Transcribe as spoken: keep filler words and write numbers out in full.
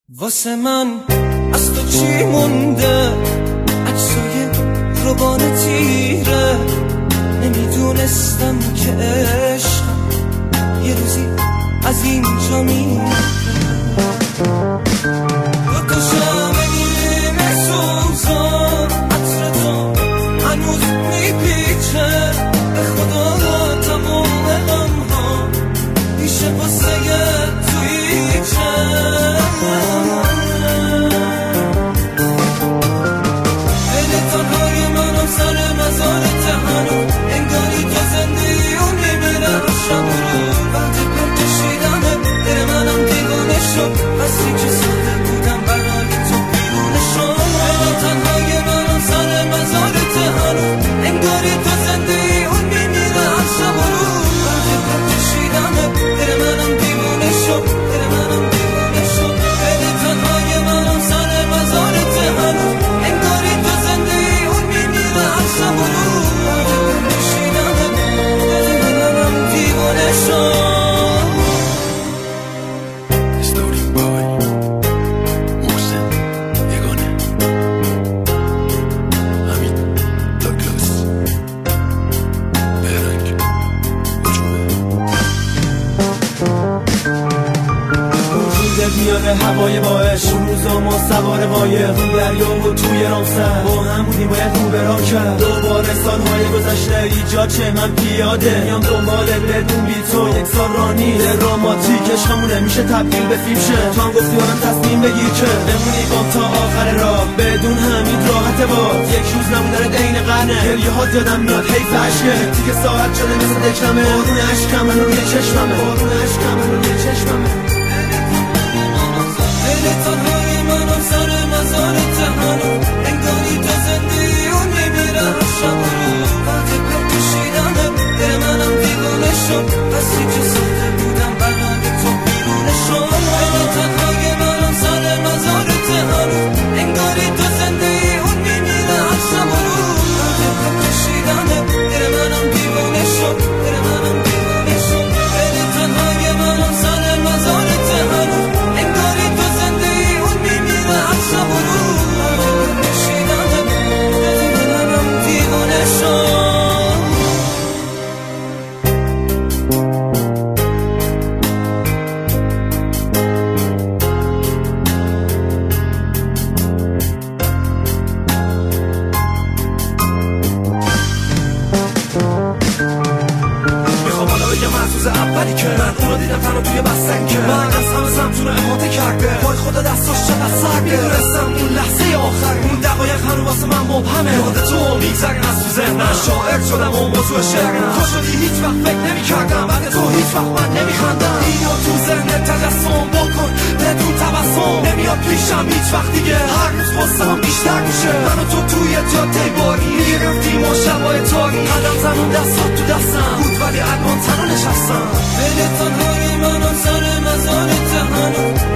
واسه من از تو چی مونده؟ عکسای روبان تیره. نمیدونستم که عشق یه روزی از اینجا میره. دو تا شمع نیمه سوزان عطر تو هنوز میپیچه. به خدا تمام غم‌ها پیشه واسه توییچه. سر مزارت هنو انگاری تو زندگی و میبرم شب رو وقت پر کشیدمه دل منم دیوانه شد. بسی که ساده بودم برای تو بیرونه شد. دل تنهای منم سر مزارت هنو انگاری تو زندگی و میبرم شب رو وقت پر کشیدمه دل منم دیوانه شد. دل منم دیوانه شد. دل تنهای منم سر مزارت هنو انگاری تو زندگی شب و روز نشیدم دل منم دیوانه شد. استوری بای محسن یگانه حمید داگلاس بهرنگ وجود میانه هوای باعث اون روزا ما سوار قایق اون دریا و توی رامسر با هم بودیم باید رو برا کرد. دوباره سالهای گذشته ایجاد چه من پیاده میام دنباله بدون بی تو یک سال رانی دراماتیک عشقمونه میشه تبدیل به فیلم شه. تو هم گفتی آدم تصمیم بگیر که بمونی بام تا آخر راه بدون همین راحته. با یک روز نموندن عین قرنه گریه ها یادم میاد حیف عشقه دیگه ساعت شده مثل دکلمه. بارون عشقم من روی چشممه بارون عشقم من روی چشممه. دل تنهای منم سر مزارت هنو انگاری تو زندگی و میبرم شب رو وقت پر کشیدمه دل منم دیوانه شد. بسی که ساده بودم برای تو بیرونه شد. دل تنهای منم سر مزارت هنو انگاری تو زندگی و میبرم شب رو وقت پر کشیدمه دل منم دیوانه شد. دل منم دیوانه شد. دل تنهای منم سر مزارت هنو انگاری تو زندگی اون میمیره شب و روز نشیدم دل منم دیوانه شد. میخوام حالا بگم از روز اولی که من اونو دیدم تنها توی بستن که من از همه سمتونه احاطه کرده. وای خدا دستاش چقدر سرده. میدونستم اون لحظه آخر اون دقایق هنو واسه من مبهمه. یاد تو میگذرن از تو ذهنم شاعر شدم و موضوع شعرم. تو شدی هیچ وقت فکر نمی کردم بعد تو هیچ وقت من نمی خندم. اینو تو ذهنت تجسم بکن بدون تبسم نمیاد پیشم هیچ وقت دیگه. هر روز قصه‌ام بیشتر میشه من و تو توی جاده باری میرفتیم و شبای تاری قدم زنم دستات تو دستم بود ولی الان تنها نشستم. دل تنهای منم سر مزارت هنو